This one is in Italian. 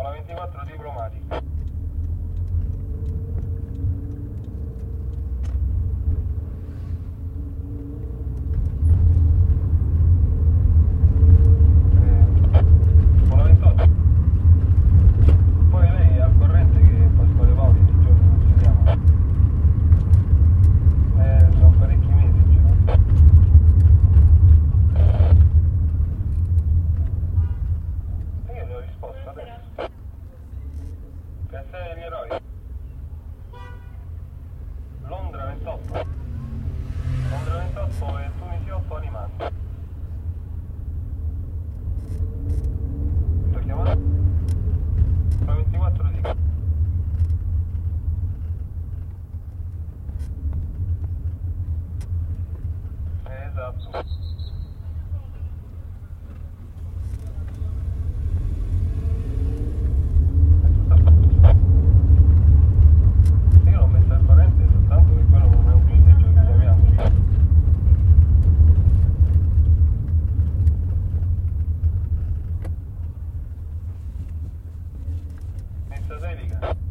con la 24 diplomatica. Con la 28. Poi lei è al corrente che Pasquale Paoli di giorno non si chiama. Sono parecchi mesi già. Io le ho risposto adesso. Piazzale degli Eroi. Londra 28. Londra 28 e Tunisi 8 animati. Sto chiamando? La 24 di esatto. Io l'ho messo al corrente soltanto che quello non è un punteggio che chiamiamo. Messa Selica.